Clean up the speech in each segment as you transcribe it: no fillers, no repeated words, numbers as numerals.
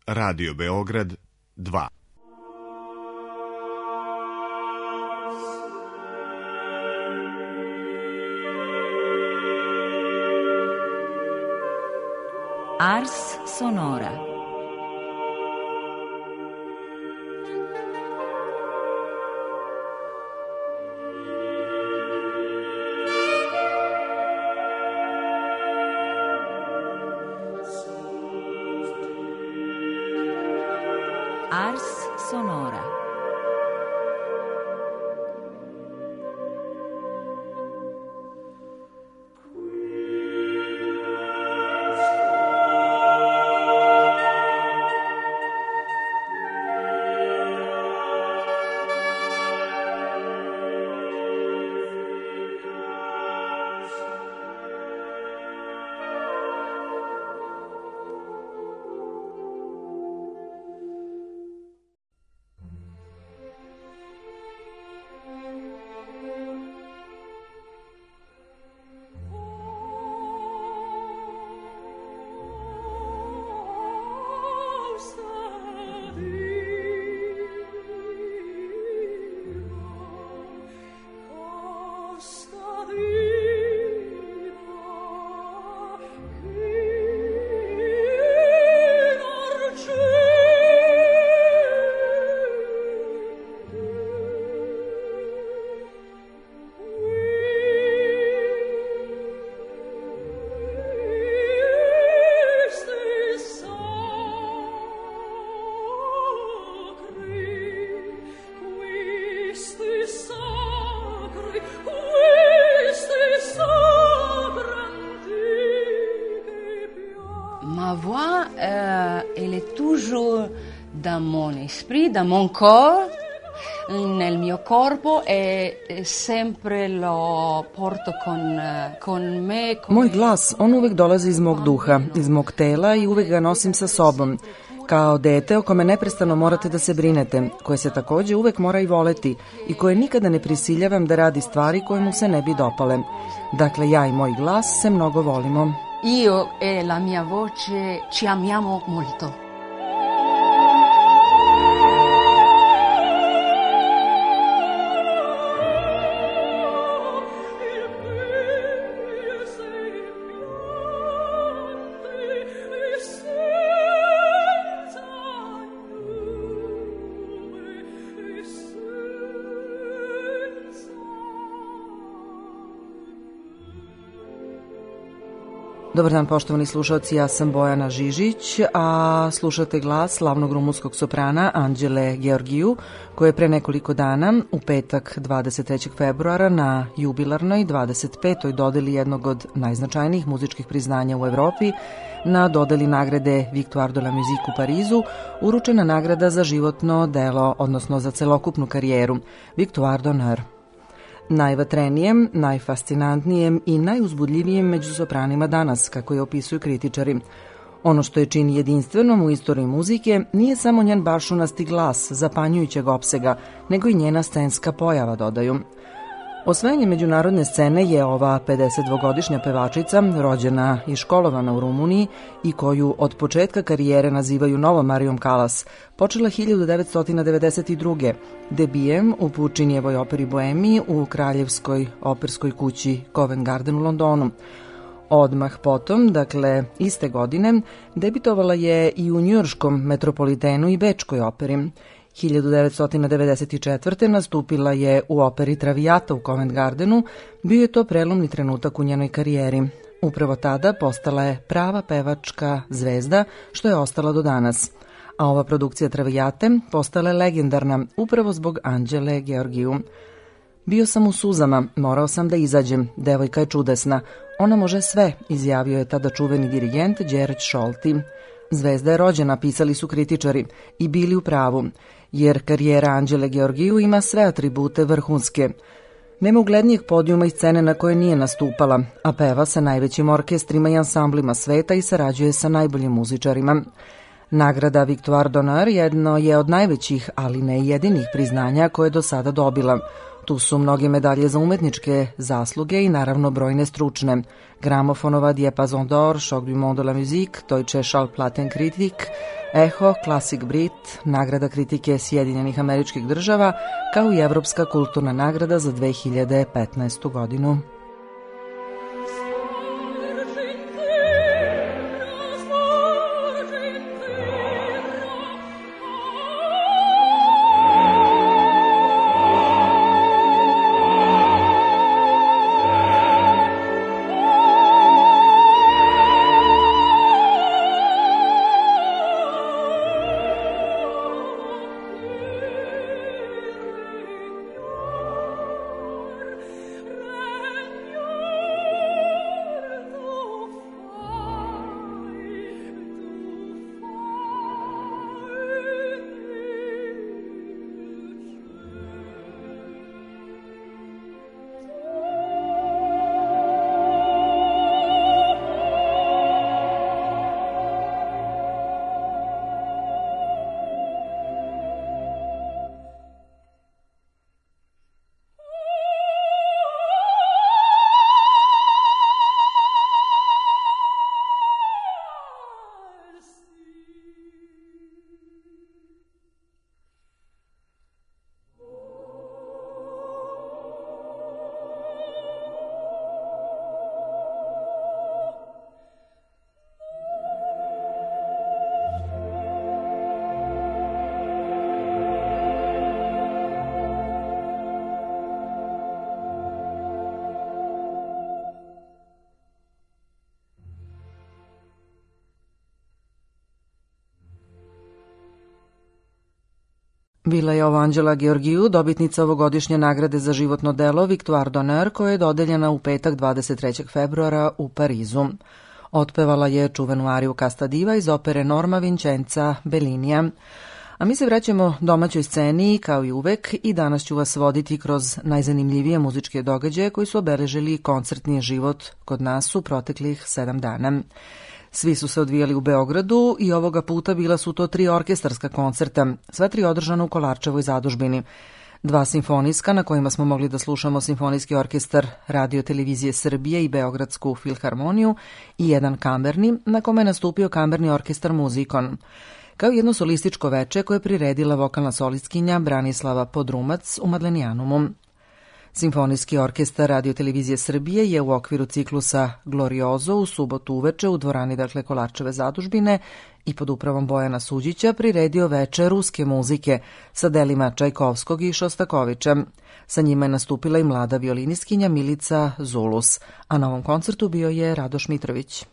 Radio Beograd 2. Ars Sonora. Ars Sonora. Ma voix, elle est toujours dans mon esprit, dans mon corps, nel mio corpo e sempre lo porto con me. Moj glas, on uvek dolazi iz mog duha, iz mog tela i uvek ga nosim sa sobom. Kao dete o kome neprestano morate da se brinete, koje se takođe uvek mora i voleti i koje nikada ne prisiljavam da radi stvari koje mu se ne bi dopale. Dakle, ja i moj glas se mnogo volimo. Io e la mia voce ci amiamo molto. Dobar dan, poštovani slušalci, ja sam Bojana Žižić, a slušate glas slavnog rumunskog soprana Anđele Georgiju, koja je pre nekoliko dana, u petak 23. februara, na jubilarnoj 25. dodeli jednog od najznačajnijih muzičkih priznanja u Evropi, na dodeli nagrade Victoire de la Musique u Parizu, uručena nagrada za životno delo, odnosno za celokupnu karijeru, Victoire d'honneur. Najvatrenijem, najfascinantnijem i najuzbudljivijem među sopranima danas, kako je opisuju kritičari. Ono što je čini jedinstvenom u istoriji muzike nije samo njen bašunasti glas zapanjujućeg opsega, nego i njena scenska pojava, dodaju. Osvajanje međunarodne scene je ova 52-godišnja pevačica, rođena i školovana u Rumuniji i koju od početka karijere nazivaju novom Marijom Kalas, počela 1992. debijem u Pučinijevoj operi Boemi u kraljevskoj operskoj kući Covent Garden u Londonu. Odmah potom, dakle iste godine, debitovala je i u njujorškom Metropolitenu i Bečkoj operi. 1994. nastupila je u operi Traviata u Covent Gardenu, bio je to prelomni trenutak u njenoj karijeri. Upravo tada postala je prava pevačka zvezda, što je ostala do danas. A ova produkcija Traviate postala je legendarna upravo zbog Anđele Georgiju. Bio sam u suzama, morao sam da izađem, devojka je čudesna. Ona može sve, izjavio je tada čuveni dirigent Đerđ Šolti. Zvezda je rođena, pisali su kritičari, i bili u pravu, jer karijera Anđele Georgiju ima sve atribute vrhunske. Nema uglednijeg podijuma i scene na koje nije nastupala, a peva sa najvećim orkestrima i ansamblima sveta i sarađuje sa najboljim muzičarima. Nagrada Victoire d'honneur jedno je od najvećih, ali ne jedinih priznanja koje je do sada dobila. Tu su mnoge medalje za umetničke zasluge i naravno brojne stručne. Gramofonova Diapason d'or, Choc du monde de la musique, Deutsche Schallplattenkritik, Eho, Classic Brit, nagrada kritike Sjedinjenih Američkih Država, kao i Evropska kulturna nagrada za 2015. godinu. Bila je ovo Anđela Georgiju, dobitnica ovogodišnje nagrade za životno delo Victoire d'Honneur, koja je dodeljena u petak 23. februara u Parizu. Otpevala je čuvenu ariju Casta Diva iz opere Norma Vincenza Bellinija. A mi se vraćamo domaćoj sceni, kao i uvek, i danas ću vas voditi kroz najzanimljivije muzičke događaje koji su obeležili koncertni život kod nas u proteklih 7 dana. Svi su se odvijali u Beogradu i ovoga puta bila su to 3 orkestarska koncerta, sva 3 održana u Kolarčevoj zadužbini. 2 simfonijska na kojima smo mogli da slušamo Simfonijski orkestar Radio Televizije Srbije i Beogradsku filharmoniju i 1 kamerni na kome je nastupio kamerni orkestar Muzikon, kao i jedno solističko veče koje je priredila vokalna solistkinja Branislava Podrumac u Madlenijanumu. Simfonijski orkestar Radio Televizije Srbije je u okviru ciklusa Gloriozo u subotu uveče u dvorani Kolarčeve zadužbine i pod upravom Bojana Suđića priredio veče ruske muzike sa delima Čajkovskog i Šostakovića. Sa njima je nastupila i mlada violinistkinja Milica Zulus, a na ovom koncertu bio je Radoš Mitrović.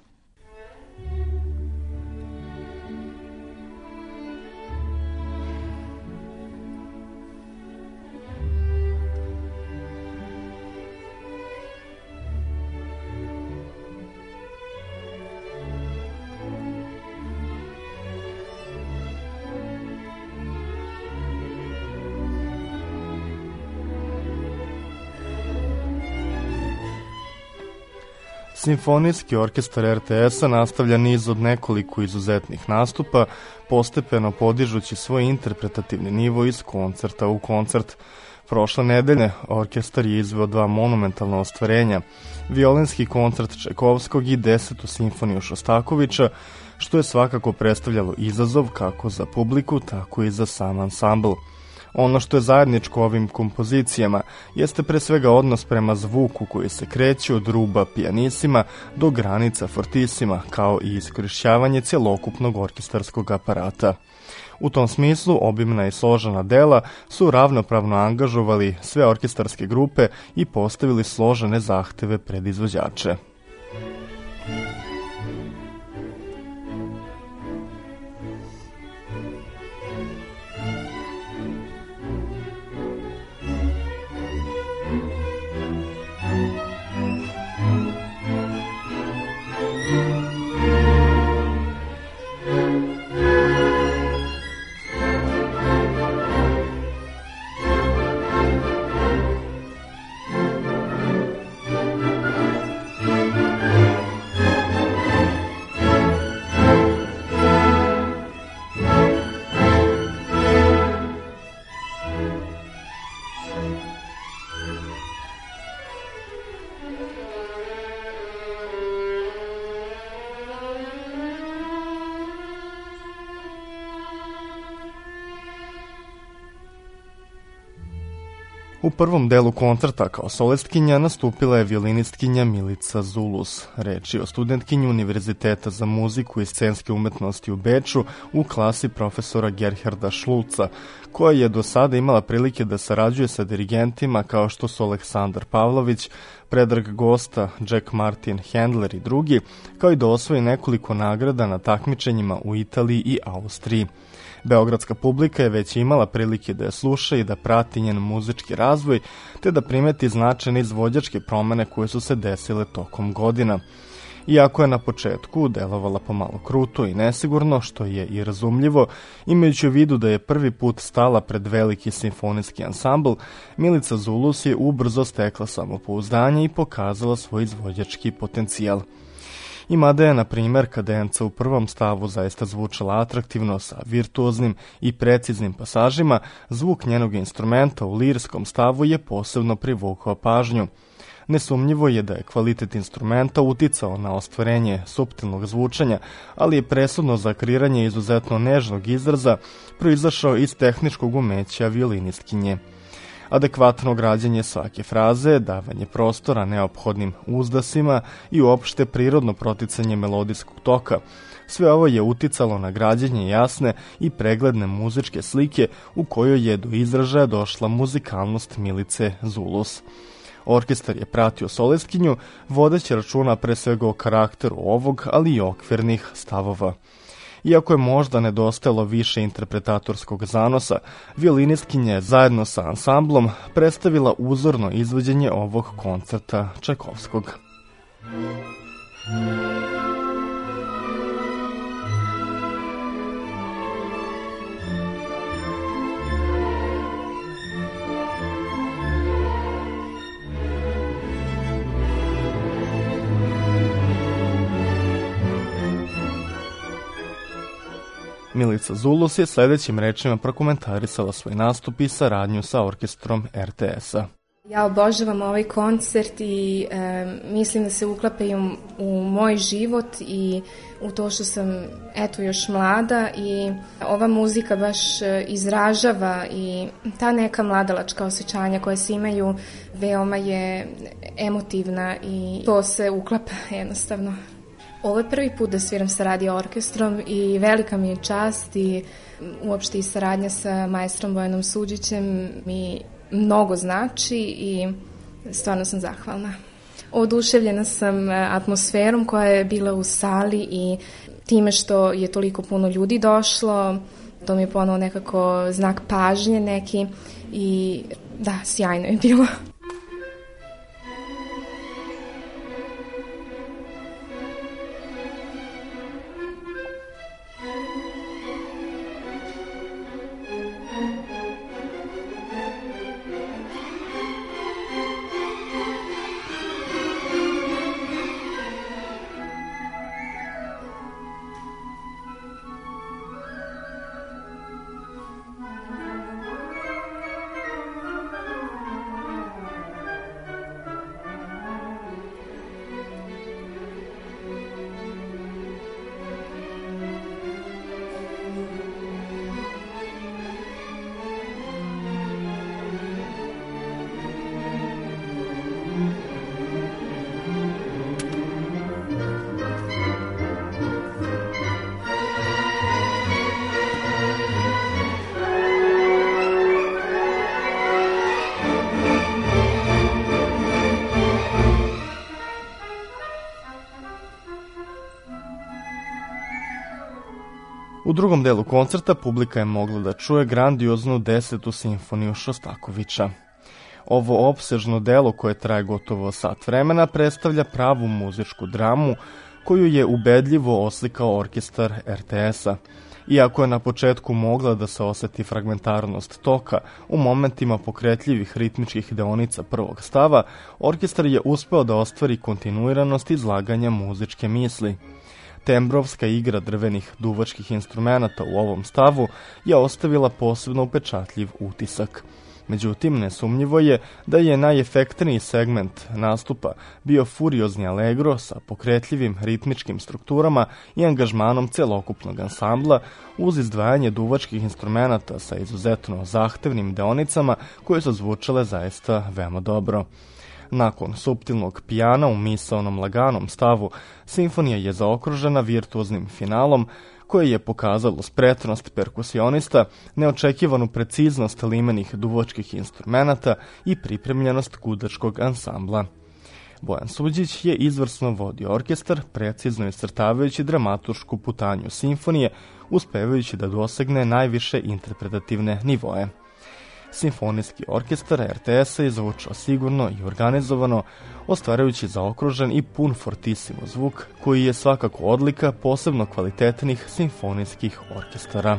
Simfonijski orkestar RTS-a nastavlja niz od nekoliko izuzetnih nastupa, postepeno podižući svoj interpretativni nivo iz koncerta u koncert. Prošle nedelje orkestar je izveo 2 monumentalna ostvarenja, violinski koncert Čajkovskog i 10. simfoniju Šostakovića, što je svakako predstavljalo izazov kako za publiku, tako i za sam ansambl. Ono što je zajedničko ovim kompozicijama jeste pre svega odnos prema zvuku koji se kreće od ruba pijanisima do granica fortisima, kao i iskorišćavanje cjelokupnog orkestarskog aparata. U tom smislu, obimna i složena dela su ravnopravno angažovali sve orkestarske grupe i postavili složene zahteve pred izvođače. U prvom delu koncerta kao solistkinja nastupila je violinistkinja Milica Zulus. Reč je o studentkinji Univerziteta za muziku i scenske umetnosti u Beču u klasi profesora Gerharda Šlulca, koja je do sada imala prilike da sarađuje sa dirigentima kao što su Aleksandar Pavlović, Predrag Gosta, Jack Martin, Handler i drugi, kao i da osvoji nekoliko nagrada na takmičenjima u Italiji i Austriji. Beogradska publika je već imala prilike da je sluša i da prati njen muzički razvoj, te da primeti značajne izvođačke promene koje su se desile tokom godina. Iako je na početku delovala pomalo kruto i nesigurno, što je i razumljivo, imajući u vidu da je prvi put stala pred veliki simfonijski ansambl, Milica Zulus je ubrzo stekla samopouzdanje i pokazala svoj izvođački potencijal. I mada je, na primjer, kadenca u prvom stavu zaista zvučala atraktivno sa virtuoznim i preciznim pasažima, zvuk njenog instrumenta u lirskom stavu je posebno privukao pažnju. Nesumnjivo je da je kvalitet instrumenta uticao na ostvarenje suptilnog zvučanja, ali je presudno za kreiranje izuzetno nežnog izraza proizašao iz tehničkog umeća violinistkinje. Adekvatno građenje svake fraze, davanje prostora neophodnim uzdasima i uopšte prirodno proticanje melodijskog toka. Sve ovo je uticalo na građenje jasne i pregledne muzičke slike u kojoj je do izražaja došla muzikalnost Milice Zulus. Orkestar je pratio solistkinju, vodeći računa pre svega o karakteru ovog, ali i okvirnih stavova. Iako je možda nedostajalo više interpretatorskog zanosa, violinistkinja je zajedno sa ansamblom predstavila uzorno izvođenje ovog koncerta Čajkovskog. Milica Zulus je sljedećim rečima prokomentarisala svoj nastup i saradnju sa orkestrom RTS-a. Ja obožavam ovaj koncert i mislim da se uklapa i u moj život i u to što sam još mlada i ova muzika baš izražava i ta neka mladalačka osjećanja koja se imaju veoma je emotivna i to se uklapa jednostavno. Ovo je prvi put da sviram sa radio orkestrom i velika mi je čast i uopšte i saradnja sa maestrom Bojanom Suđićem mi mnogo znači i stvarno sam zahvalna. Oduševljena sam atmosferom koja je bila u sali i time što je toliko puno ljudi došlo, to mi je ponovo nekako znak pažnje neki i da, sjajno je bilo. U drugom delu koncerta publika je mogla da čuje grandioznu 10. simfoniju Šostakovića. Ovo opsežno delo koje traje gotovo sat vremena predstavlja pravu muzičku dramu koju je ubedljivo oslikao orkestar RTS-a. Iako je na početku mogla da se oseti fragmentarnost toka u momentima pokretljivih ritmičkih deonica prvog stava, orkestar je uspeo da ostvari kontinuiranost izlaganja muzičke misli. Tembrovska igra drvenih duvačkih instrumenata u ovom stavu je ostavila posebno upečatljiv utisak. Međutim, nesumnjivo je da je najefektniji segment nastupa bio furiozni allegro sa pokretljivim ritmičkim strukturama i angažmanom celokupnog ansambla uz izdvajanje duvačkih instrumenata sa izuzetno zahtevnim deonicama koje su zvučale zaista veoma dobro. Nakon suptilnog pijana u misaonom laganom stavu, simfonija je zaokružena virtuoznim finalom koje je pokazalo spretnost perkusionista, neočekivanu preciznost limenih duvačkih instrumenata i pripremljenost gudačkog ansambla. Bojan Suđić je izvrsno vodio orkestar, precizno iscrtavajući dramaturšku putanju simfonije, uspevajući da dosegne najviše interpretativne nivoe. Simfonijski orkestar RTS-a je zvučao sigurno i organizovano, ostvarajući zaokružen i pun fortissimo zvuk, koji je svakako odlika posebno kvalitetnih simfonijskih orkestara.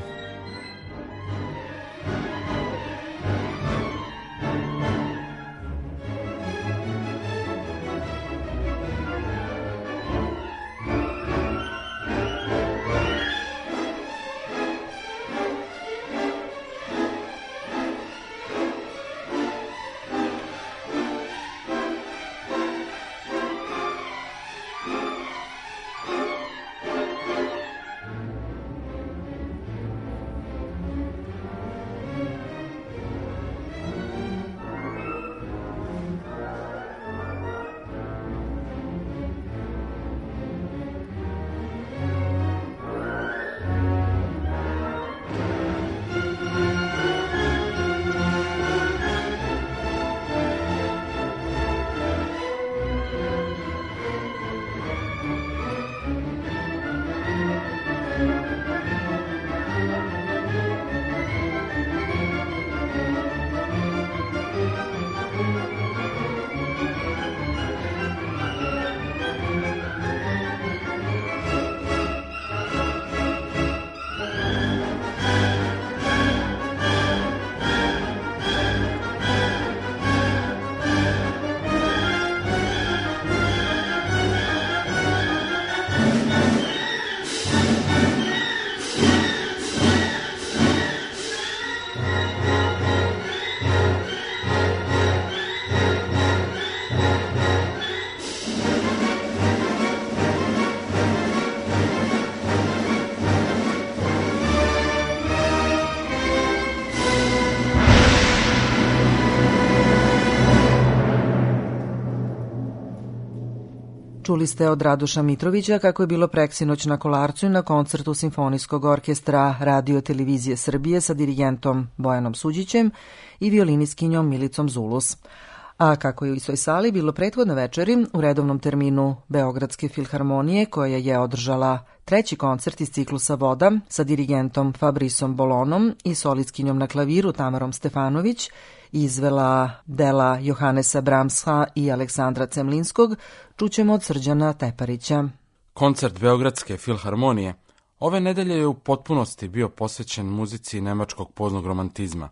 Čuli ste od Radoša Mitrovića kako je bilo preksinoć na Kolarcu i na koncertu Simfonijskog orkestra Radio Televizije Srbije sa dirigentom Bojanom Suđićem i violiniskinjom Milicom Zulus. A kako je u istoj sali bilo prethodne večeri u redovnom terminu Beogradske filharmonije koja je održala treći koncert iz ciklusa Voda sa dirigentom Fabrisom Bolonom i solistkinjom na klaviru Tamarom Stefanović, izvela dela Johanesa Brahmsa i Aleksandra Cemlinskog, čućemo od Srđana Teparića. Koncert Beogradske filharmonije ove nedelje je u potpunosti bio posvećen muzici nemačkog poznog romantizma.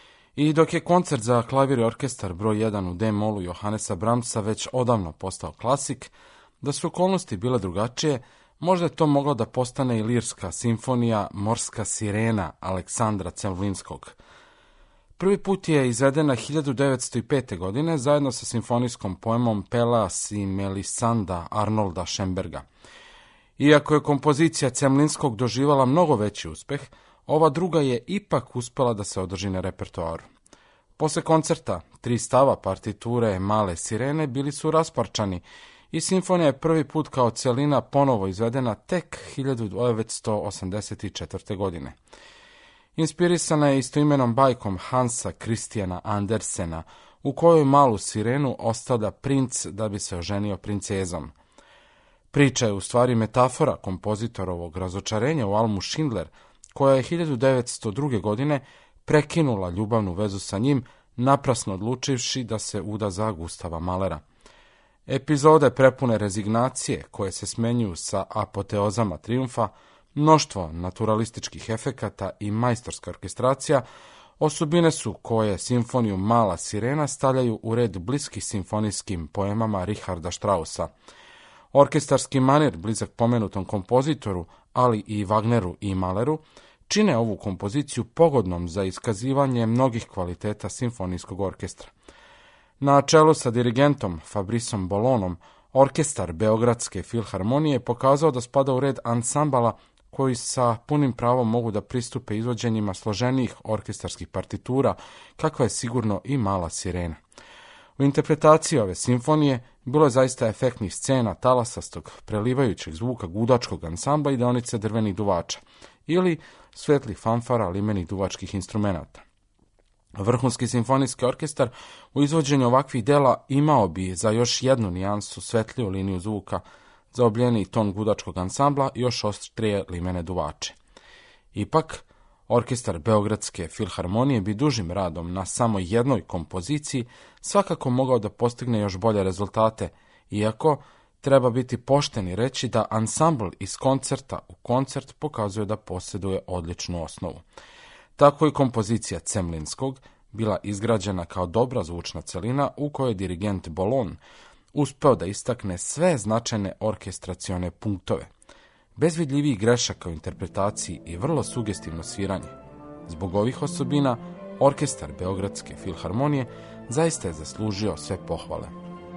I dok je koncert za klavir i orkestar broj 1 u D-molu Johanesa Brahmsa već odavno postao klasik, da su okolnosti bile drugačije, možda je to moglo da postane i lirska simfonija Morska sirena Aleksandra Cemlinskog. Prvi put je izvedena 1905. godine zajedno sa simfonijskom poemom Pelas i Melisanda Arnolda Schönberga. Iako je kompozicija Cemlinskog doživala mnogo veći uspeh, ova druga je ipak uspela da se održi na repertoaru. Posle koncerta, 3 stava partiture Male sirene bili su rasparčani i simfonija je prvi put kao celina ponovo izvedena tek 1984. godine. Inspirisana je istoimenom bajkom Hansa Christiana Andersena, u kojoj malu sirenu ostavlja princ da bi se oženio princezom. Priča je u stvari metafora kompozitorovog razočarenja u Almu Schindler, koja je 1902. godine prekinula ljubavnu vezu sa njim, naprasno odlučivši da se uda za Gustava Mahlera. Epizode prepune rezignacije, koje se smenjuju sa apoteozama trijumfa, mnoštvo naturalističkih efekata i majstorska orkestracija, osobine su koje simfoniju Mala sirena stavljaju u red bliskih simfonijskim poemama Richarda Straussa. Orkestarski manir, blizak pomenutom kompozitoru, ali i Wagneru i Mahleru, čine ovu kompoziciju pogodnom za iskazivanje mnogih kvaliteta simfonijskog orkestra. Na čelu sa dirigentom Fabrisom Bolonom, orkestar Beogradske filharmonije pokazao da spada u red ansambala koji sa punim pravom mogu da pristupe izvođenjima složenijih orkestarskih partitura, kakva je sigurno i Mala sirena. U interpretaciji ove simfonije bilo je zaista efektnih scena talasastog, prelivajućeg zvuka gudačkog ansambla i deonice drvenih duvača, ili svetlih fanfara limenih duvačkih instrumenata. Vrhunski simfonijski orkestar u izvođenju ovakvih dela imao bi za još jednu nijansu svetliju liniju zvuka, zaobljeniji ton gudačkog ansambla i još oštrije limene duvače. Ipak, orkestar Beogradske filharmonije bi dužim radom na samo jednoj kompoziciji svakako mogao da postigne još bolje rezultate, iako treba biti pošten i reći da ansambl iz koncerta u koncert pokazuje da posjeduje odličnu osnovu. Tako i kompozicija Cemlinskog bila izgrađena kao dobra zvučna celina u kojoj dirigent Bolon uspeo da istakne sve značajne orkestracione punktove, bez vidljivih grešaka u interpretaciji i vrlo sugestivno sviranje. Zbog ovih osobina, orkestar Beogradske filharmonije zaista je zaslužio sve pohvale.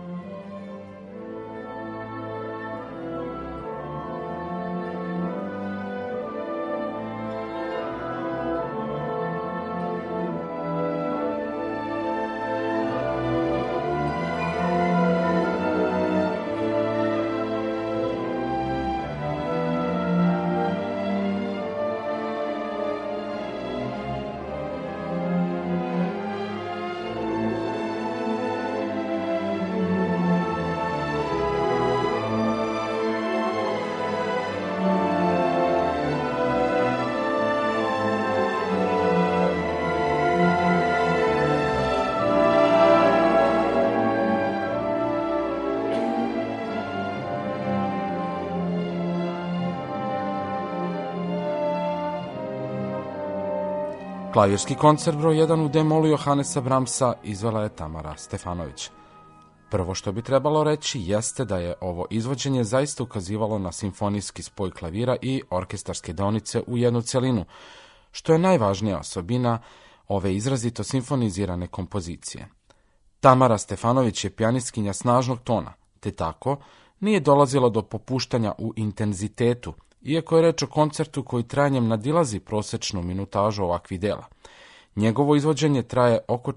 Klavirski koncert broj 1 u D-molu Johanesa Brahmsa izvela je Tamara Stefanović. Prvo što bi trebalo reći jeste da je ovo izvođenje zaista ukazivalo na simfonijski spoj klavira i orkestarske deonice u jednu celinu, što je najvažnija osobina ove izrazito simfonizirane kompozicije. Tamara Stefanović je pijanistkinja snažnog tona, te tako nije dolazilo do popuštanja u intenzitetu, iako je reč o koncertu koji trajanjem nadilazi prosečnu minutažu ovakvih dela. Njegovo izvođenje traje oko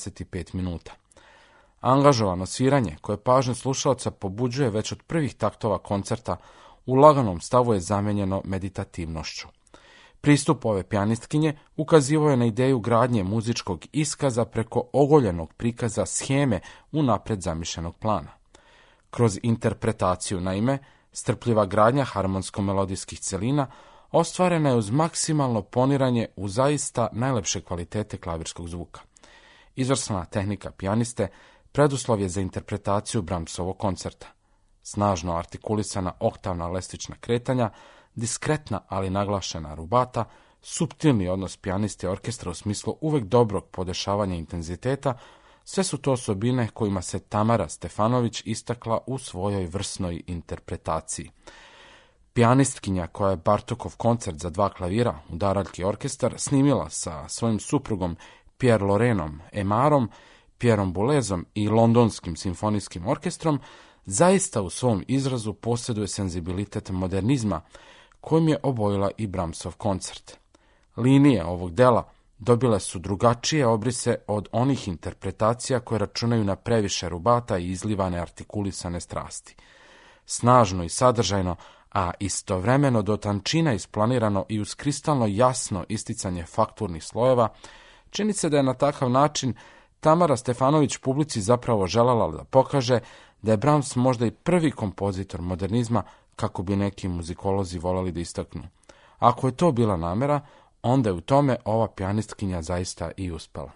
45 minuta. Angažovano sviranje, koje pažnju slušaoca pobuđuje već od prvih taktova koncerta, u laganom stavu je zamenjeno meditativnošću. Pristup ove pijanistkinje ukazivao je na ideju gradnje muzičkog iskaza preko ogoljenog prikaza sheme unapred zamišljenog plana. Kroz interpretaciju, naime, strpljiva gradnja harmonsko-melodijskih celina ostvarena je uz maksimalno poniranje u zaista najlepše kvalitete klavirskog zvuka. Izvrsna tehnika pijaniste preduslov je za interpretaciju Brahmsovog koncerta. Snažno artikulisana oktavna lestvična kretanja, diskretna ali naglašena rubata, suptilni odnos pijaniste i orkestra u smislu uvek dobrog podešavanja intenziteta, sve su to osobine kojima se Tamara Stefanović istakla u svojoj vrsnoj interpretaciji. Pijanistkinja koja je Bartokov koncert za 2 klavira, udaraljki orkestar, snimila sa svojim suprugom Pierre Lorenom Emarom, Pierom Boulezom i Londonskim simfonijskim orkestrom, zaista u svom izrazu posjeduje senzibilitet modernizma, kojim je obojila i Brahmsov koncert. Linije ovog dela dobile su drugačije obrise od onih interpretacija koje računaju na previše rubata i izlivane artikulisane strasti. Snažno i sadržajno, a istovremeno do tančina isplanirano i uz kristalno jasno isticanje fakturnih slojeva, čini se da je na takav način Tamara Stefanović publici zapravo željela da pokaže da je Brahms možda i prvi kompozitor modernizma, kako bi neki muzikolozi voleli da istaknu. Ako je to bila namera, onda je u tome ova pijanistkinja zaista i uspela.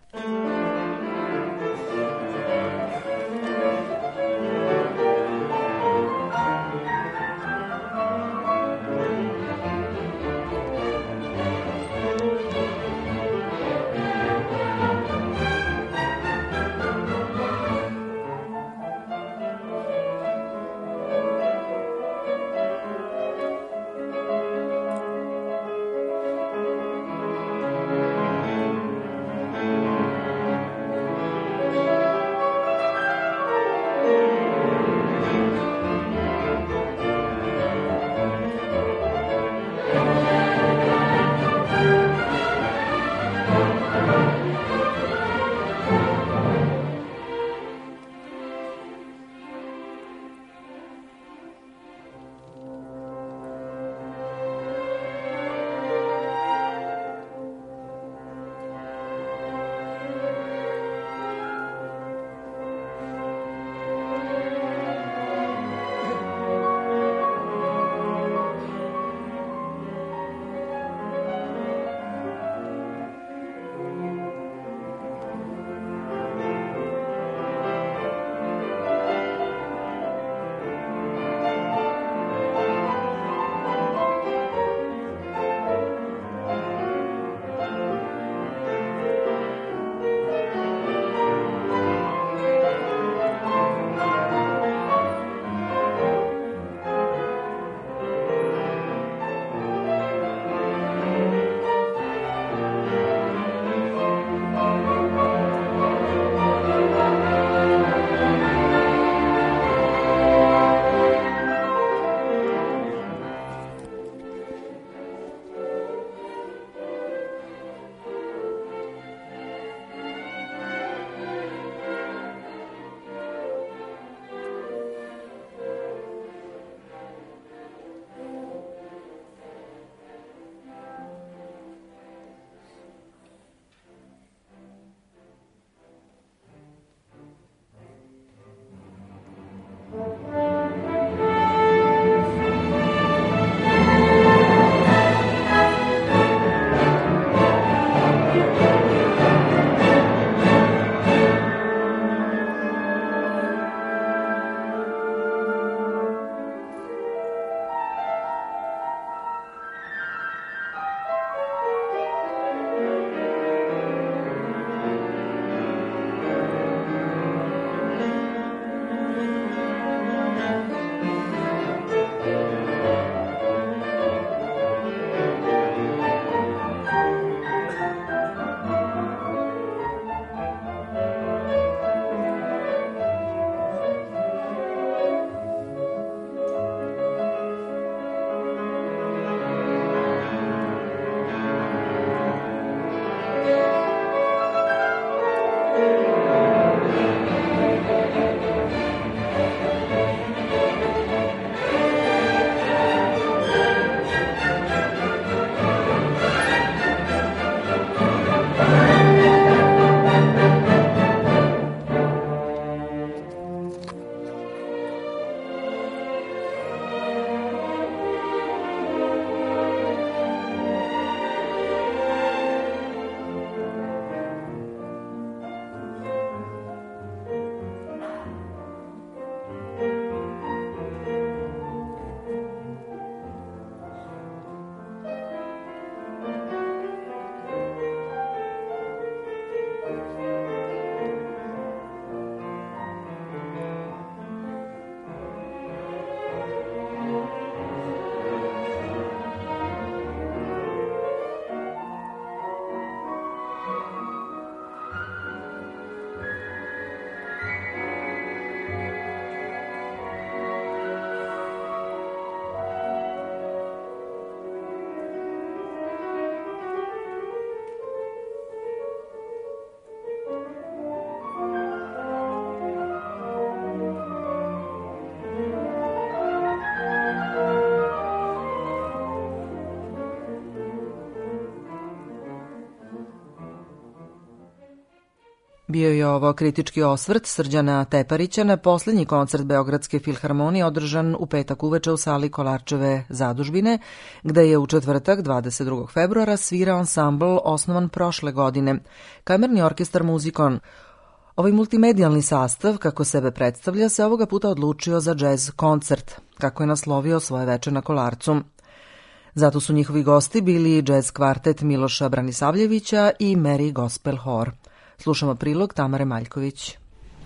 Bio je ovo kritički osvrt Srđana Teparića na posljednji koncert Beogradske filharmonije održan u petak uveče u sali Kolarčeve zadužbine, gde je u četvrtak 22. februara svirao ansambl osnovan prošle godine, Kamerni orkestar Muzikon. Ovaj multimedijalni sastav, kako sebe predstavlja, se ovoga puta odlučio za džez koncert, kako je naslovio svoje veče na Kolarcu. Zato su njihovi gosti bili džez kvartet Miloša Branisavljevića i Mary Gospel Hor. Slušamo prilog Tamare Maljković.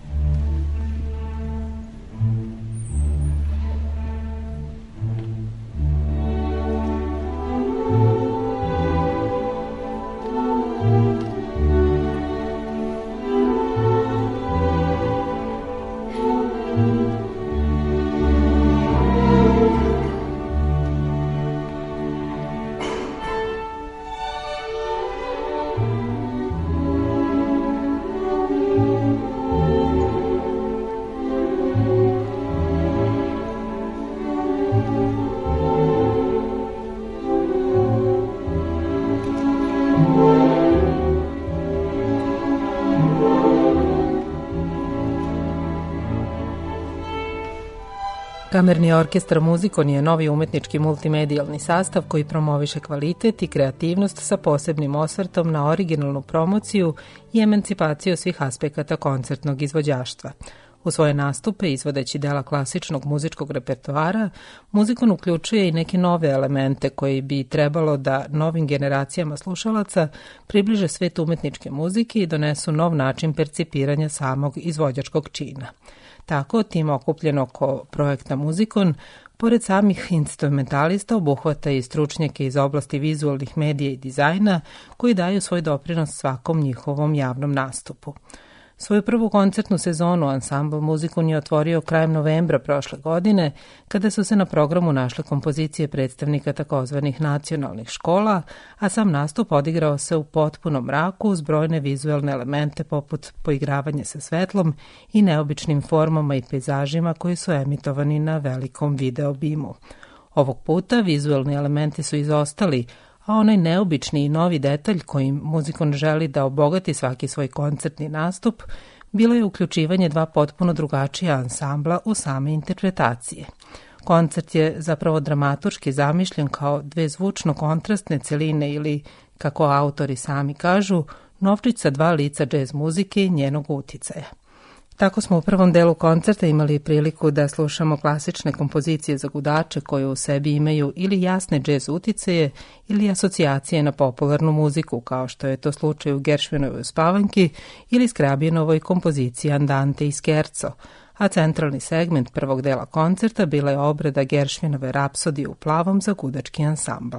Kamerni orkestar Muzikon je novi umetnički multimedijalni sastav koji promoviše kvalitet i kreativnost sa posebnim osvrtom na originalnu promociju i emancipaciju svih aspekata koncertnog izvođaštva. U svoje nastupe, izvodeći dela klasičnog muzičkog repertoara, Muzikon uključuje i neke nove elemente koji bi trebalo da novim generacijama slušalaca približe svet umetničke muzike i donesu nov način percipiranja samog izvođačkog čina. Tako, tim okupljen oko projekta Muzikon, pored samih instrumentalista, obuhvata i stručnjake iz oblasti vizualnih medija i dizajna koji daju svoj doprinos svakom njihovom javnom nastupu. Svoju prvu koncertnu sezonu ansambl Muzikon je otvorio krajem novembra prošle godine, kada su se na programu našle kompozicije predstavnika takozvanih nacionalnih škola, a sam nastup odigrao se u potpunom mraku uz brojne vizualne elemente poput poigravanja sa svetlom i neobičnim formama i pejzažima koji su emitovani na velikom video bimu. Ovog puta vizualni elementi su izostali, a onaj neobični i novi detalj kojim Muzikon želi da obogati svaki svoj koncertni nastup bilo je uključivanje dva potpuno drugačija ansambla u same interpretacije. Koncert je zapravo dramaturški zamišljen kao dve zvučno kontrastne celine ili, kako autori sami kažu, novčić sa dva lica džez muzike i njenog uticaja. Tako smo u prvom delu koncerta imali priliku da slušamo klasične kompozicije za gudače koje u sebi imaju ili jasne džez uticaje ili asocijacije na popularnu muziku, kao što je to slučaj u Gershwinovoj Spavanki ili Skrabinovoj kompoziciji Andante i Scherzo, a centralni segment prvog dela koncerta bila je obrada Gershwinove Rapsodije u plavom za gudački ansambl.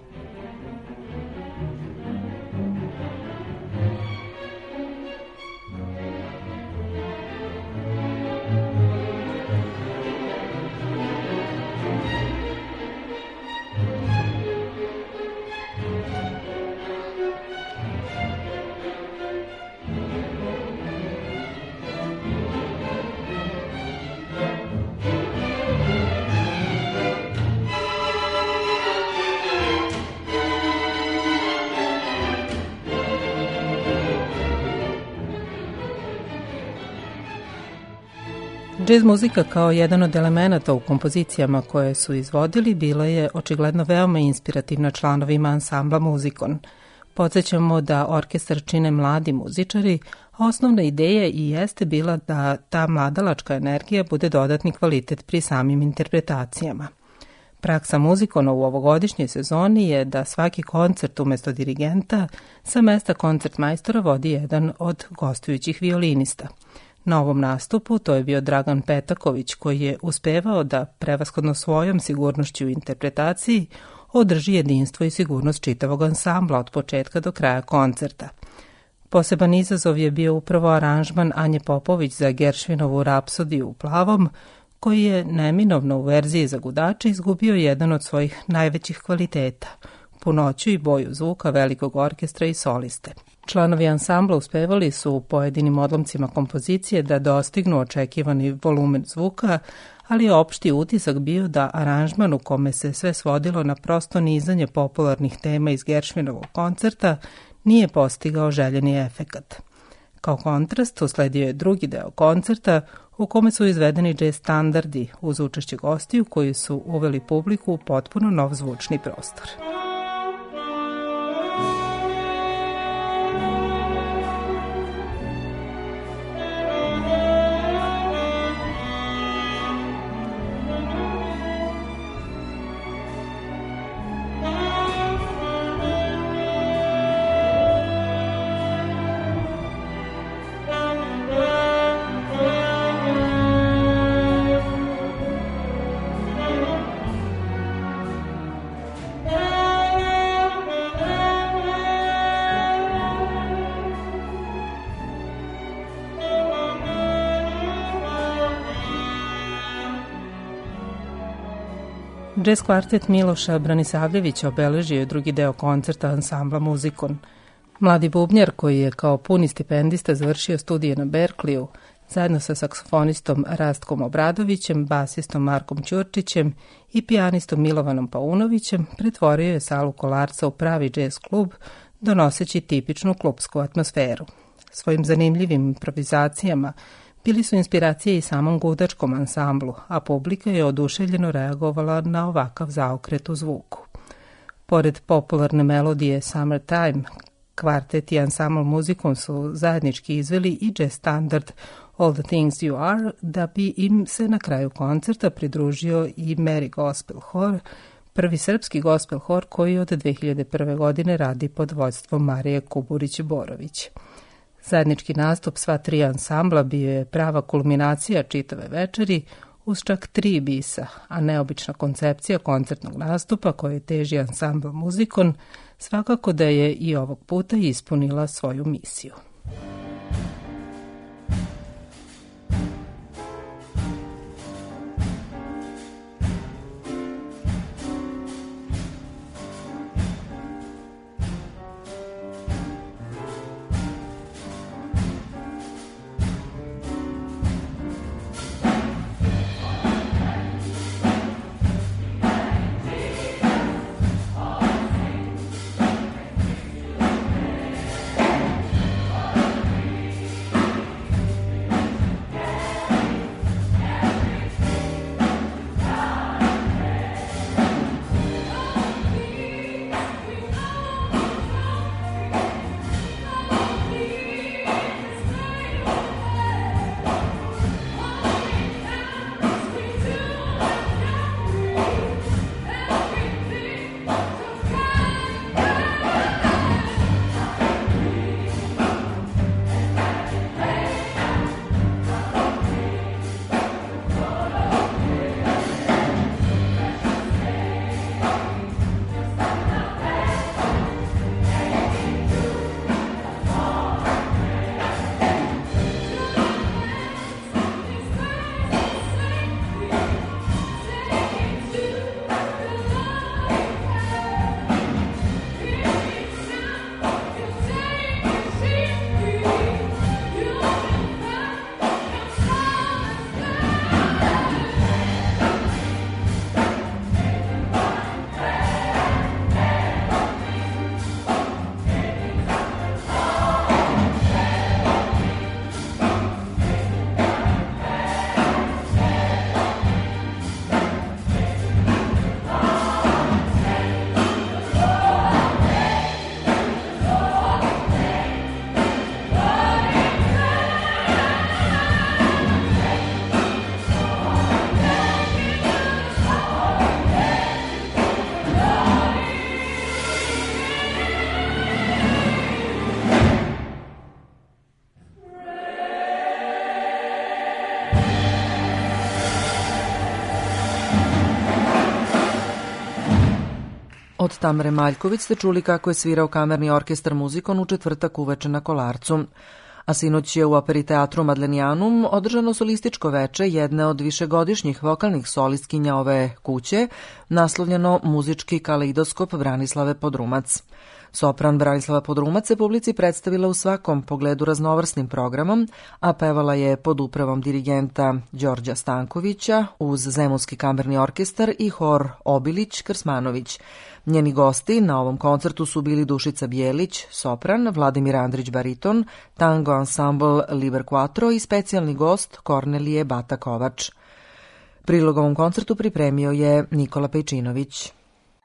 Džez muzika kao jedan od elemenata u kompozicijama koje su izvodili bila je očigledno veoma inspirativna članovima ansambla Muzikon. Podsjećamo da orkestar čine mladi muzičari, a osnovna ideja i jeste bila da ta mladalačka energija bude dodatni kvalitet pri samim interpretacijama. Praksa Muzikona u ovogodišnjoj sezoni je da svaki koncert umjesto dirigenta sa mesta koncertmajstora vodi jedan od gostujućih violinista. Na ovom nastupu to je bio Dragan Petaković koji je uspevao da prevashodno svojom sigurnošću u interpretaciji održi jedinstvo i sigurnost čitavog ansambla od početka do kraja koncerta. Poseban izazov je bio upravo aranžman Anje Popović za Gershwinovu Rapsodiju u plavom, koji je neminovno u verziji za gudače izgubio jedan od svojih najvećih kvaliteta, punoću i boju zvuka velikog orkestra i soliste. Članovi ansambla uspevali su u pojedinim odlomcima kompozicije da dostignu očekivani volumen zvuka, ali je opšti utisak bio da aranžman u kome se sve svodilo na prosto nizanje popularnih tema iz Gershwinovog koncerta nije postigao željeni efekat. Kao kontrast usledio je drugi deo koncerta u kome su izvedeni jazz standardi uz učešće gostiju koji su uveli publiku u potpuno nov zvučni prostor. Jazz kvartet Miloša Branisavljevića obeležio je drugi deo koncerta ansambla Muzikon. Mladi bubnjar koji je kao puni stipendista završio studije na Berkliju, zajedno sa saksofonistom Rastkom Obradovićem, basistom Markom Ćurčićem i pijanistom Milovanom Paunovićem, pretvorio je salu Kolarca u pravi jazz klub, donoseći tipičnu klubsku atmosferu. Svojim zanimljivim improvizacijama bili su inspiracije i samom gudačkom ansamblu, a publika je oduševljeno reagovala na ovakav zaokret u zvuku. Pored popularne melodije Summertime, kvartet i ansambl Muzikom su zajednički izveli i jazz standard All the Things You Are, da bi im se na kraju koncerta pridružio i Mary Gospel Hor, prvi srpski gospel hor koji od 2001. godine radi pod vođstvom Marije Kuburić-Borović. Zajednički nastup sva tri ansambla bio je prava kulminacija čitave večeri uz čak 3 bisa, a neobična koncepcija koncertnog nastupa koje teži ansambl Muzikon svakako da je i ovog puta ispunila svoju misiju. Od Tamare Maljković ste čuli kako je svirao kamerni orkestar Muzikon u četvrtak uveče na Kolarcu. A sinoć je u Aperiteatru Madlenijanum održano solističko veče jedne od višegodišnjih vokalnih solistkinja ove kuće, naslovljeno Muzički kaleidoskop Branislave Podrumac. Sopran Branislava Podrumac se publici predstavila u svakom pogledu raznovrsnim programom, a pevala je pod upravom dirigenta Đorđa Stankovića uz Zemunski kamerni orkestar i hor Obilić-Krsmanović. Njeni gosti na ovom koncertu su bili Dušica Bijelić, sopran, Vladimir Andrić, bariton, tango ansambl Liber Quattro i specijalni gost Kornelije Bata Kovač. Prilog ovom koncertu pripremio je Nikola Pejčinović.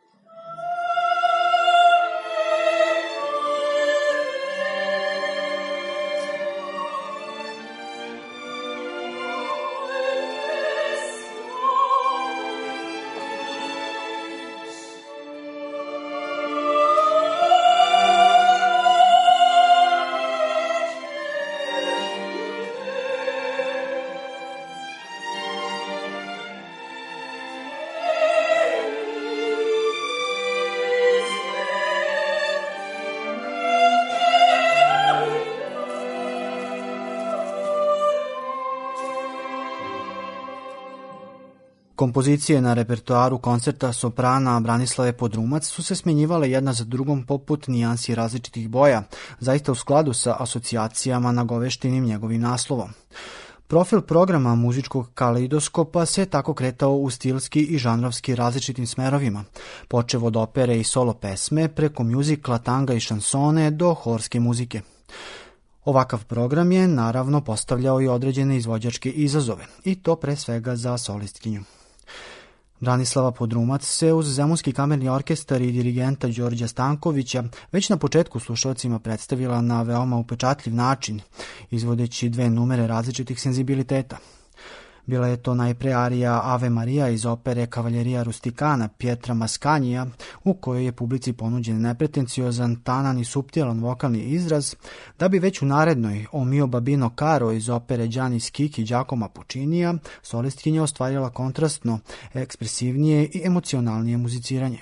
Kompozicije na repertoaru koncerta soprana Branislave Podrumac su se smjenjivale jedna za drugom poput nijansi različitih boja, zaista u skladu sa asocijacijama nagoveštenim njegovim naslovom. Profil programa muzičkog kaleidoskopa se tako kretao u stilski i žanrovski različitim smerovima, počev od opere i solo pesme, preko mjuzikla, tanga i šansone do horske muzike. Ovakav program je naravno postavljao i određene izvođačke izazove, i to pre svega za solistkinju. Branislava Podrumac se uz Zemunski kamerni orkestar i dirigenta Đorđa Stankovića već na početku slušalcima predstavila na veoma upečatljiv način, izvodeći 2 numere različitih senzibiliteta. Bila je to najpre arija Ave Maria iz opere Cavalleria Rusticana Pietra Mascanija, u kojoj je publici ponuđen nepretenciozan, tanan i suptilan vokalni izraz, da bi već u narednoj O mio babino caro iz opere Gianni Schicchi Giacomo Puccinija solistkinja ostvarila kontrastno, ekspresivnije i emocionalnije muziciranje.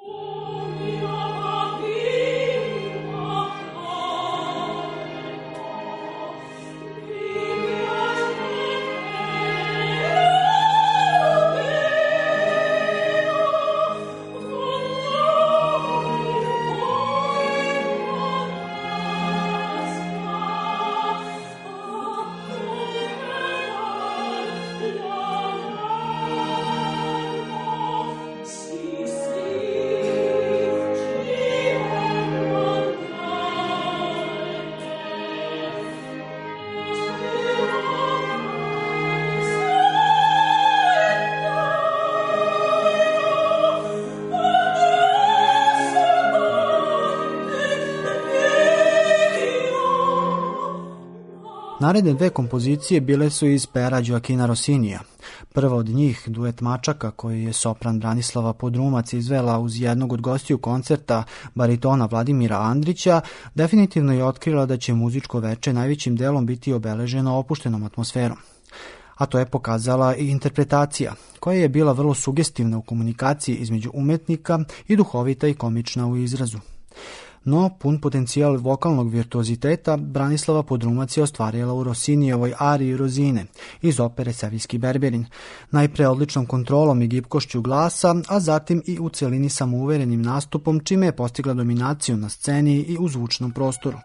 Naredne 2 kompozicije bile su iz pera Gioachina Rossinija. Prva od njih, duet mačaka, koji je sopran Branislava Podrumac izvela uz jednog od gostiju koncerta, baritona Vladimira Andrića, definitivno je otkrila da će muzičko veče najvećim delom biti obeleženo opuštenom atmosferom. A to je pokazala i interpretacija, koja je bila vrlo sugestivna u komunikaciji između umetnika i duhovita i komična u izrazu. No, pun potencijal vokalnog virtuoziteta Branislava Podrumac je ostvarila u Rossinijevoj ariji Rozine iz opere Sevijski Berberin, najpre odličnom kontrolom i gibkošću glasa, a zatim i u celini samouverenim nastupom, čime je postigla dominaciju na sceni i u zvučnom prostoru.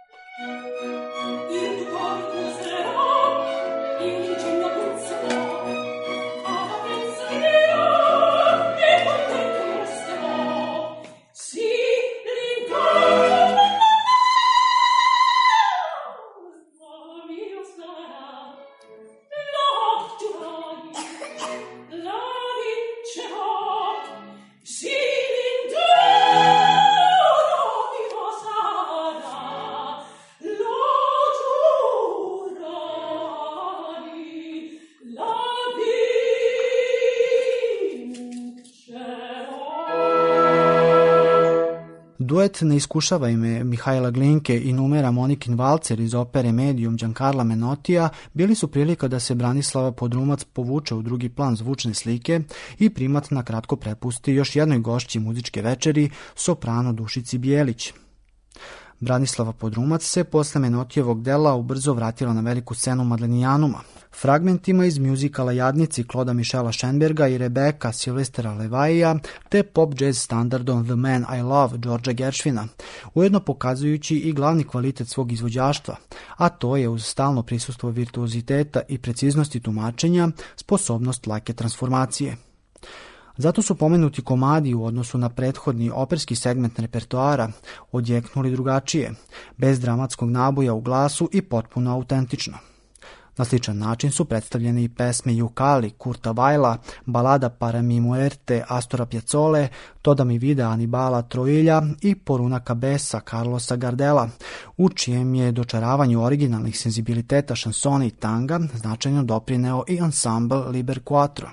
Duet Ne iskušavaj me Mihajla Glinke i numera Monikin valcer iz opere Medium Giancarla Menotija bili su prilika da se Branislava Podrumac povuče u drugi plan zvučne slike i primat na kratko prepusti još jednoj gošći muzičke večeri, soprano Dušici Bijelić. Branislava Podrumac se posle Menotijevog dela ubrzo vratila na veliku scenu Madlenijanuma. Fragmentima iz mjuzikala Jadnici Kloda Mišela Šenberga i Rebeka Silvestera Levaija te pop jazz standardom The Man I Love Georgea Gershwina, ujedno pokazujući i glavni kvalitet svog izvođaštva, a to je uz stalno prisustvo virtuoziteta i preciznosti tumačenja, sposobnost lake transformacije. Zato su pomenuti komadi u odnosu na prethodni operski segment repertoara odjeknuli drugačije, bez dramatskog naboja u glasu i potpuno autentično. Na sličan način su predstavljene i pesme Jukali, Kurta Weila, balada Para mi muerte Astora Piazzole, Toda mi vida Anibala Troilja i Poruna Cabeza Carlosa Gardela, u čijem je dočaravanju originalnih senzibiliteta šansona i tanga značajno doprineo i ansambl Liber Quattro.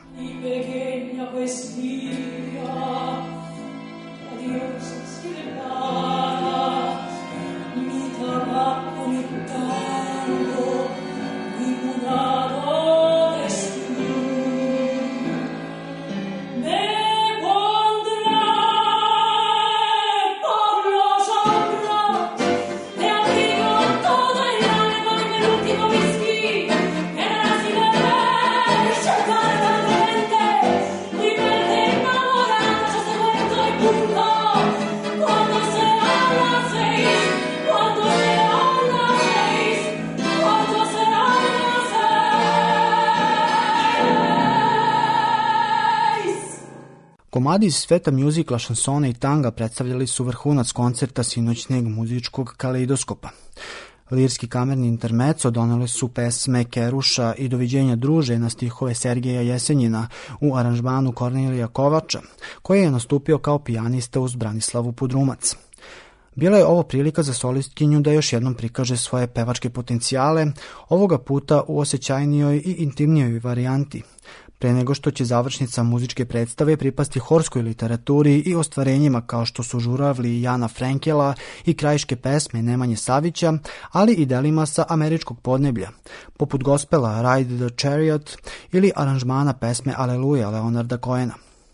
Komadi iz sveta mjuzikla, šansona i tanga predstavljali su vrhunac koncerta sinoćnjeg muzičkog kaleidoskopa. Lirski kamerni intermezzo donele su pesme Keruša i Doviđenja druže na stihove Sergeja Jesenjina u aranžmanu Kornelija Kovača, koji je nastupio kao pijanista uz Branislavu Podrumac. Bila je ovo prilika za solistkinju da još jednom prikaže svoje pevačke potencijale, ovoga puta u osjećajnijoj i intimnijoj varijanti, pre nego što će završnica muzičke predstave pripasti horskoj literaturi i ostvarenjima kao što su žuravli Jana Frenkela i krajiške pesme Nemanje Savića, ali i delima sa američkog podneblja, poput gospela Ride the Chariot ili aranžmana pesme Aleluja Leonarda Cohena.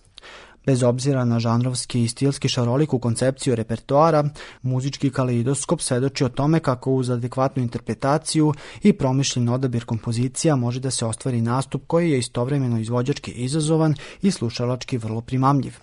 Bez obzira na žanrovski i stilski šaroliku koncepciju repertoara, muzički kaleidoskop svedoči o tome kako uz adekvatnu interpretaciju i promišljen odabir kompozicija može da se ostvari nastup koji je istovremeno izvođački izazovan i slušalački vrlo primamljiv.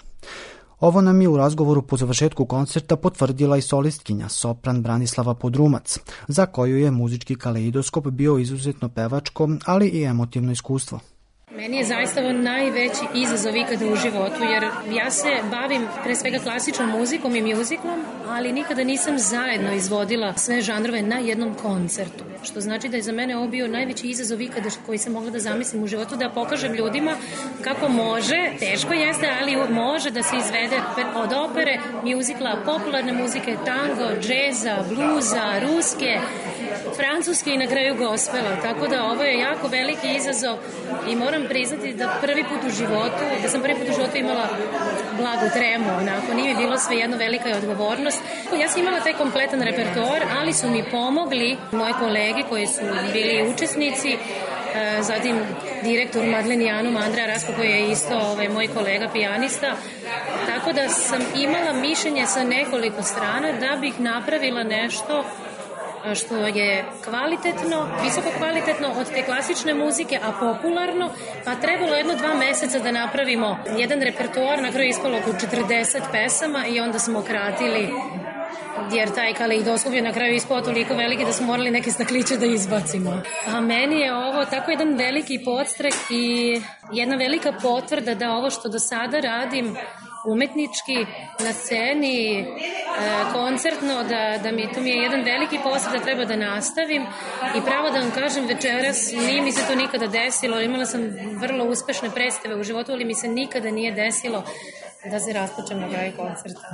Ovo nam je u razgovoru po završetku koncerta potvrdila i solistkinja, sopran Branislava Podrumac, za koju je muzički kaleidoskop bio izuzetno pevačko, ali i emotivno iskustvo. Meni je zaista ovo najveći izazov ikada u životu, jer ja se bavim pre svega klasičnom muzikom i mjuziklom, ali nikada nisam zajedno izvodila sve žanrove na jednom koncertu. Što znači da je za mene ovo bio najveći izazov ikada koji sam mogla da zamislim u životu, da pokažem ljudima kako može, teško jeste, ali može da se izvede od opere, mjuzikla, popularne muzike, tango, džeza, bluza, ruske, francuske i na kraju gospela. Tako da ovo je jako veliki izazov i moram priznati da sam prvi put u životu imala blagu tremu, onako, nije mi bilo svejedno, velika je odgovornost. Ja sam imala taj kompletan repertoar, ali su mi pomogli moje kolege koji su bili učesnici, zatim direktor Madlenijanuma Andreja Rasko koji je isto moj kolega pijanista, tako da sam imala mišljenje sa nekoliko strana da bih napravila nešto što je kvalitetno, visoko kvalitetno od te klasične muzike, a popularno, pa trebalo 1-2 meseca da napravimo jedan repertoar, na kraju ispalo oko 40 pesama i onda smo kratili, jer taj kaleidoskop je na kraju ispao toliko veliki da smo morali neke stakliće da izbacimo. A meni je ovo tako jedan veliki podstrek i jedna velika potvrda da ovo što do sada radim umetnički, na sceni, koncertno, to mi je jedan veliki posao da treba da nastavim i pravo da vam kažem, večeras nije mi se to nikada desilo, imala sam vrlo uspešne predstave u životu, ali mi se nikada nije desilo da se rasplačem na kraju koncerta.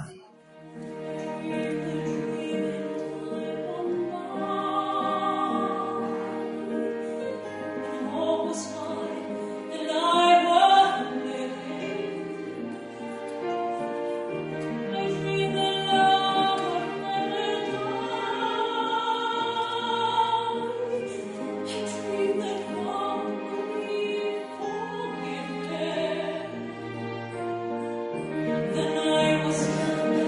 Then I was young.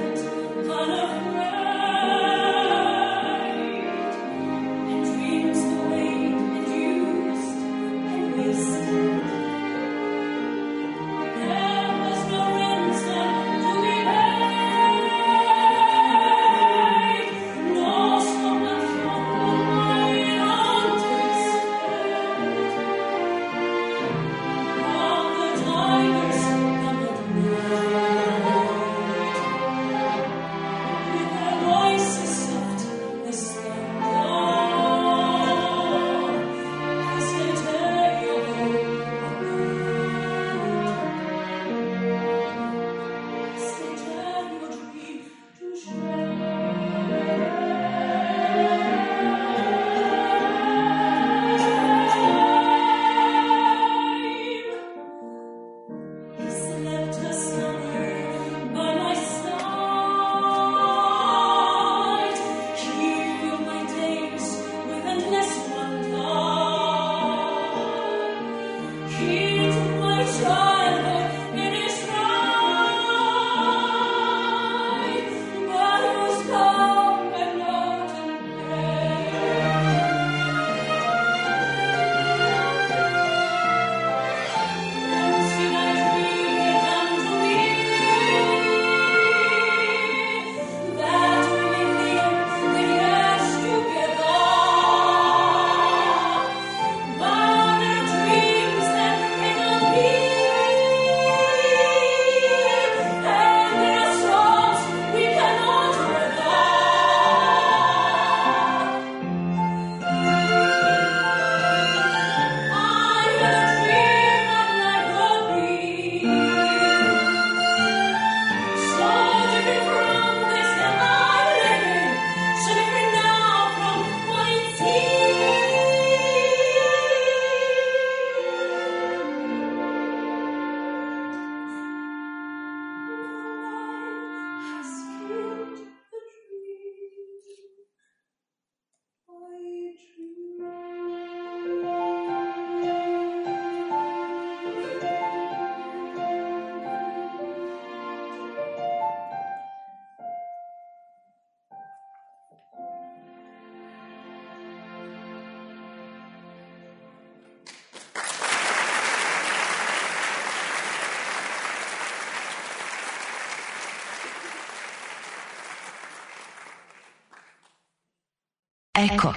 Eko.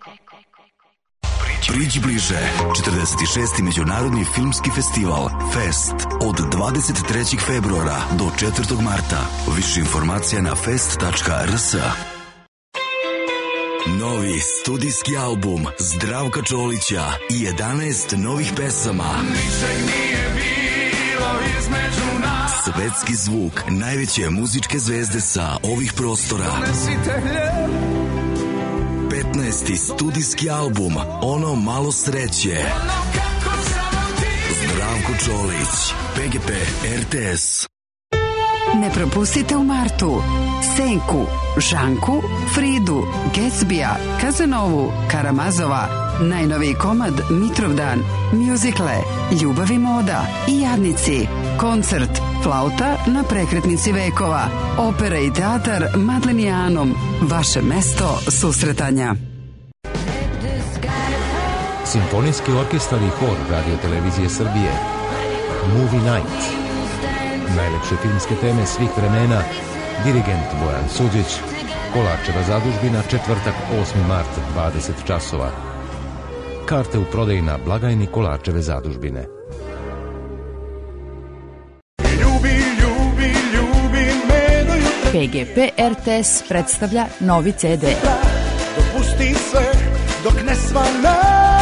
Priđi bliže. 46. Međunarodni filmski festival Fest od 23. februara do 4. marta. Više informacija na fest.rs. Novi studijski album Zdravka Čolića i 11 novih pesama. Svetski zvuk najveće muzičke zvezde sa ovih prostora. 15. studijski album Ono malo sreće. Zdravko Čolić, PGP RTS. Ne propustite u martu Senku, Žanku, Fridu, Gatsbija, Kazanovu, Karamazova, najnoviji komad Mitrovdan, mjuzikle, Ljubav i moda i Jadnici, koncert Flauta na prekretnici vekova, opera i teatar Madlenijanom, vaše mesto susretanja. Simfonijski orkestar i hor Radio Televizije Srbije. Movie Night. Najlepše filmske teme svih vremena. Dirigent Bojan Suđić. Kolarčeva zadužbina, četvrtak 8. mart, 20 časova. Karte u prodaji na blagajni Kolarčeve zadužbine. PGP RTS predstavlja novi CD. Dopusti sve dok ne svane.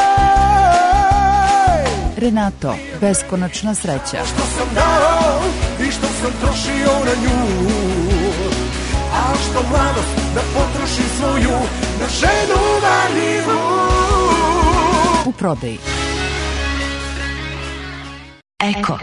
Renato, beskonačna sreća. Što sam dao i što sam trošio na nju, a što mladost da potrošim svoju na ženu marljivu. U prodaji. Eko.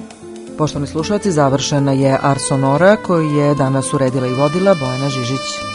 Poštovani slušalci, završena je Ars Sonora koju je danas uredila i vodila Bojana Žižić.